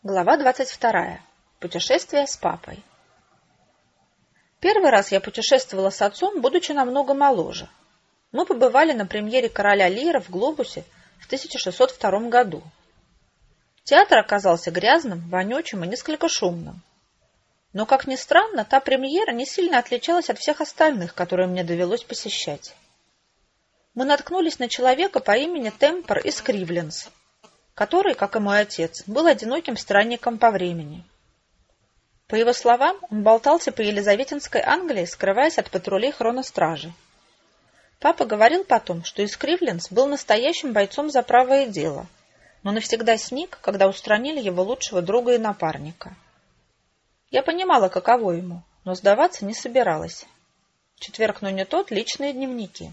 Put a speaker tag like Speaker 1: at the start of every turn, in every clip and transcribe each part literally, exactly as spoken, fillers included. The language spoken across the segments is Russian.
Speaker 1: Глава двадцать вторая. Путешествие с папой. Первый раз я путешествовала с отцом, будучи намного моложе. Мы побывали на премьере «Короля Лира» в Глобусе в тысяча шестьсот втором году. Театр оказался грязным, вонючим и несколько шумным. Но, как ни странно, та премьера не сильно отличалась от всех остальных, которые мне довелось посещать. Мы наткнулись на человека по имени Темпор из Кривленс, который, как и мой отец, был одиноким странником по времени. По его словам, он болтался по Елизаветинской Англии, скрываясь от патрулей хроностражи. Папа говорил потом, что из Кривленс был настоящим бойцом за правое дело, но навсегда сник, когда устранили его лучшего друга и напарника. Я понимала, каково ему, но сдаваться не собиралась. Четверг, но не тот, личные дневники.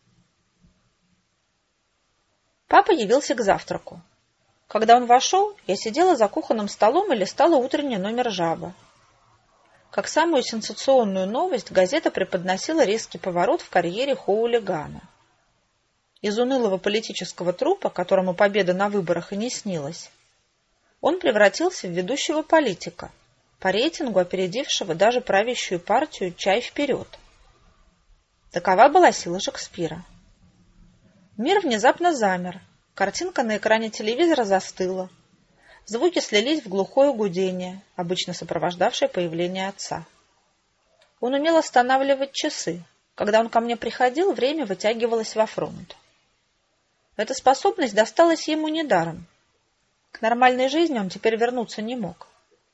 Speaker 1: Папа явился к завтраку. Когда он вошел, я сидела за кухонным столом и листала утренний номер «Жаба». Как самую сенсационную новость газета преподносила резкий поворот в карьере Хоулигана. Из унылого политического трупа, которому победа на выборах и не снилась, он превратился в ведущего политика, по рейтингу опередившего даже правящую партию «Чай вперед». Такова была сила Шекспира. Мир внезапно замер. Картинка на экране телевизора застыла. Звуки слились в глухое гудение, обычно сопровождавшее появление отца. Он умел останавливать часы. Когда он ко мне приходил, время вытягивалось во фронт. Эта способность досталась ему недаром. К нормальной жизни он теперь вернуться не мог.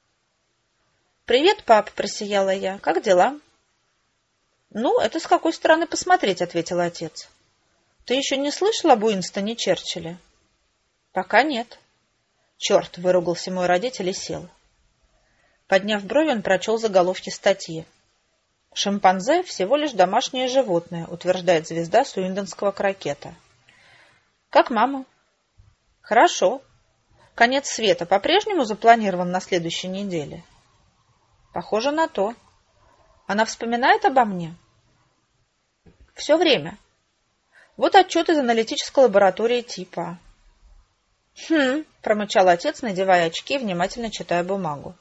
Speaker 1: «Привет, пап!» — просияла я. «Как дела?» «Ну, это с какой стороны посмотреть», — ответил отец. «Ты еще не слышал об Уинстоне Черчилле?» «Пока нет». «Черт!» — выругался мой родитель и сел. Подняв брови, он прочел заголовки статьи. «Шимпанзе — всего лишь домашнее животное», — утверждает звезда суиндонского крокета. «Как мама?» «Хорошо. Конец света по-прежнему запланирован на следующей неделе?» «Похоже на то. Она вспоминает обо мне?» «Все время. Вот отчет из аналитической лаборатории типа». «Хм», — промычал отец, надевая очки и внимательно читая бумагу.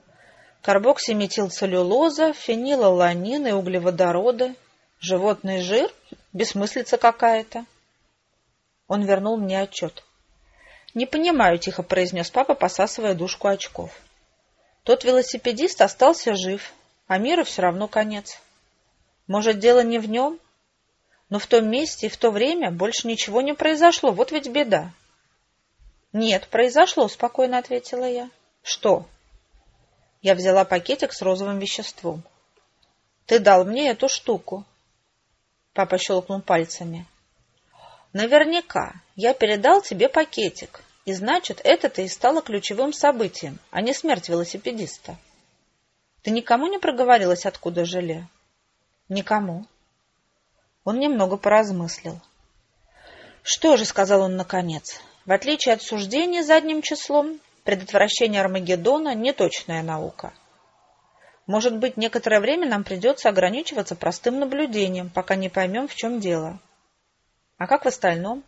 Speaker 1: «Карбоксиметилцеллюлоза, фенилаланин и углеводороды, животный жир, бессмыслица какая-то». Он вернул мне отчет. «Не понимаю», — тихо произнес папа, посасывая дужку очков. «Тот велосипедист остался жив, а миру все равно конец. Может, дело не в нем? Но в том месте и в то время больше ничего не произошло, вот ведь беда». «Нет, произошло», — спокойно ответила я. «Что?» Я взяла пакетик с розовым веществом. «Ты дал мне эту штуку». Папа щелкнул пальцами. «Наверняка. Я передал тебе пакетик. И значит, это-то и стало ключевым событием, а не смерть велосипедиста. Ты никому не проговорилась, откуда желе?» «Никому». Он немного поразмыслил. «Что же», — сказал он наконец, — «в отличие от суждений задним числом, предотвращение Армагеддона — неточная наука. Может быть, некоторое время нам придется ограничиваться простым наблюдением, пока не поймем, в чем дело. А как в остальном?»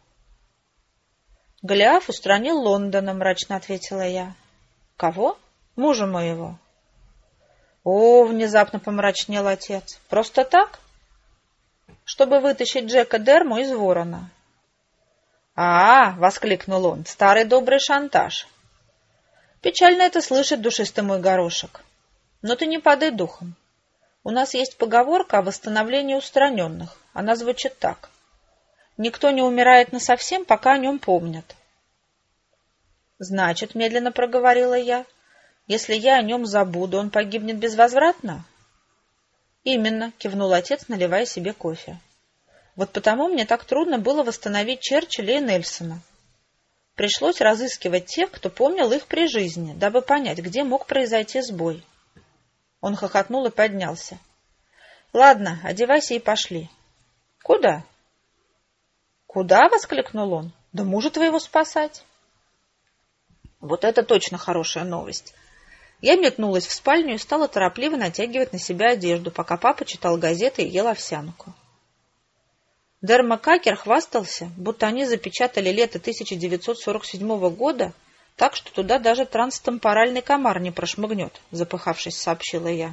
Speaker 1: «Голиаф устранил Лондона», — мрачно ответила я. «Кого? Мужа моего». «О», — внезапно помрачнел отец, — «просто так? Чтобы вытащить Джека Дерму из Ворона». «А, — воскликнул он, — старый добрый шантаж. Печально это слышать, душистый мой горошек. Но ты не падай духом. У нас есть поговорка о восстановлении устраненных. Она звучит так. Никто не умирает насовсем, пока о нем помнят». «Значит, — медленно проговорила я, — если я о нем забуду, он погибнет безвозвратно?» «Именно», — кивнул отец, наливая себе кофе. «Вот потому мне так трудно было восстановить Черчилля и Нельсона. Пришлось разыскивать тех, кто помнил их при жизни, дабы понять, где мог произойти сбой». Он хохотнул и поднялся. «Ладно, одевайся и пошли». «Куда?» «Куда?» — воскликнул он. «Да мужа твоего спасать». Вот это точно хорошая новость. Я метнулась в спальню и стала торопливо натягивать на себя одежду, пока папа читал газеты и ел овсянку. Дерма Какер хвастался, будто они запечатали лето тысяча девятьсот сорок седьмого года так что туда даже транстемпоральный комар не прошмыгнет, запыхавшись, сообщила я.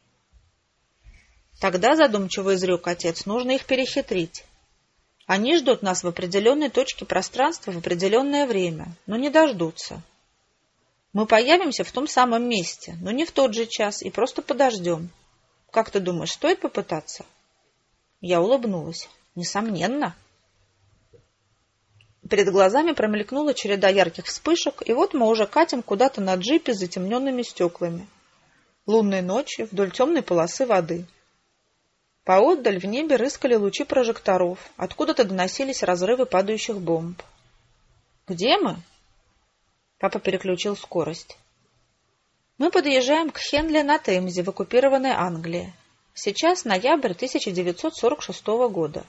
Speaker 1: Тогда, задумчиво изрек отец, нужно их перехитрить. Они ждут нас в определенной точке пространства в определенное время, но не дождутся. Мы появимся в том самом месте, но не в тот же час, и просто подождем. Как ты думаешь, стоит попытаться? Я улыбнулась. Несомненно. Перед глазами промелькнула череда ярких вспышек, и вот мы уже катим куда-то на джипе с затемненными стеклами. Лунной ночью вдоль темной полосы воды. Поотдаль в небе рыскали лучи прожекторов, откуда-то доносились разрывы падающих бомб. «Где мы?» Папа переключил скорость. «Мы подъезжаем к Хенли-на-Темзе в оккупированной Англии. Сейчас ноябрь тысяча девятьсот сорок шестого года».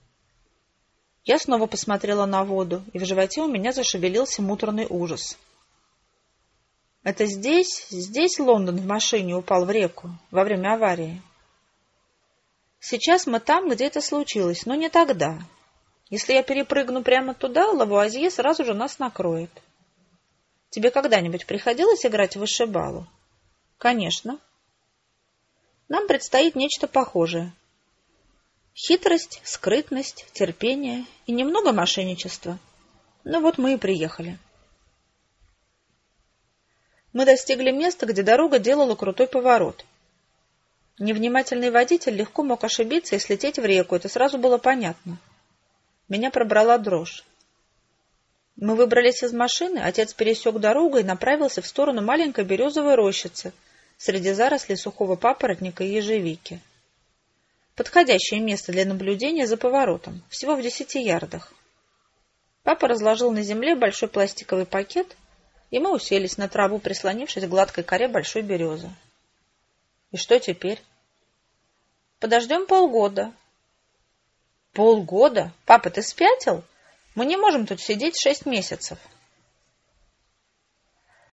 Speaker 1: Я снова посмотрела на воду, и в животе у меня зашевелился муторный ужас. «Это здесь, здесь Лондон в машине упал в реку во время аварии?» «Сейчас мы там, где это случилось, но не тогда. Если я перепрыгну прямо туда, Лавуазье сразу же нас накроет. Тебе когда-нибудь приходилось играть в вышибалу?» «Конечно. Нам предстоит нечто похожее. Хитрость, скрытность, терпение и немного мошенничества. Ну вот мы и приехали». Мы достигли места, где дорога делала крутой поворот. Невнимательный водитель легко мог ошибиться и слететь в реку, это сразу было понятно. Меня пробрала дрожь. Мы выбрались из машины, отец пересек дорогу и направился в сторону маленькой березовой рощицы среди зарослей сухого папоротника и ежевики. Подходящее место для наблюдения за поворотом, всего в десяти ярдах. Папа разложил на земле большой пластиковый пакет, и мы уселись на траву, прислонившись к гладкой коре большой березы. И что теперь? Подождем полгода. Полгода? Папа, ты спятил? Мы не можем тут сидеть шесть месяцев.